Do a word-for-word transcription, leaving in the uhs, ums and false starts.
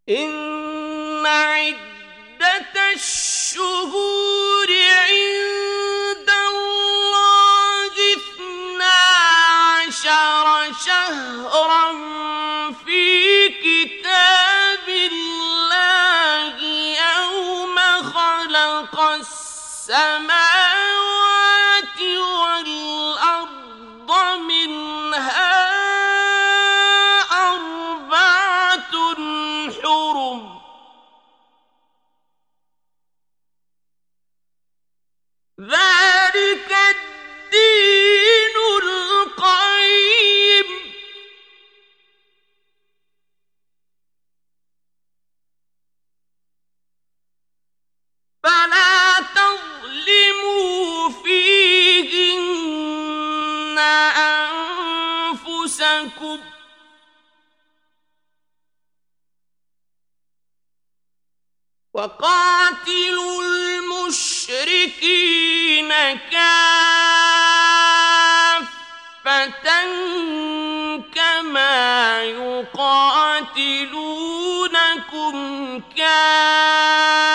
إن عدة الشهور عند الله اثنا عشر شهرا في كتاب الله يوم خلق السماوات والأرض منها أربعة حرم ذلك الدين القيم فلا تظلموا فيهن أنفسكم وقاتلوا المشركين كافة كما يقاتلونكم كافة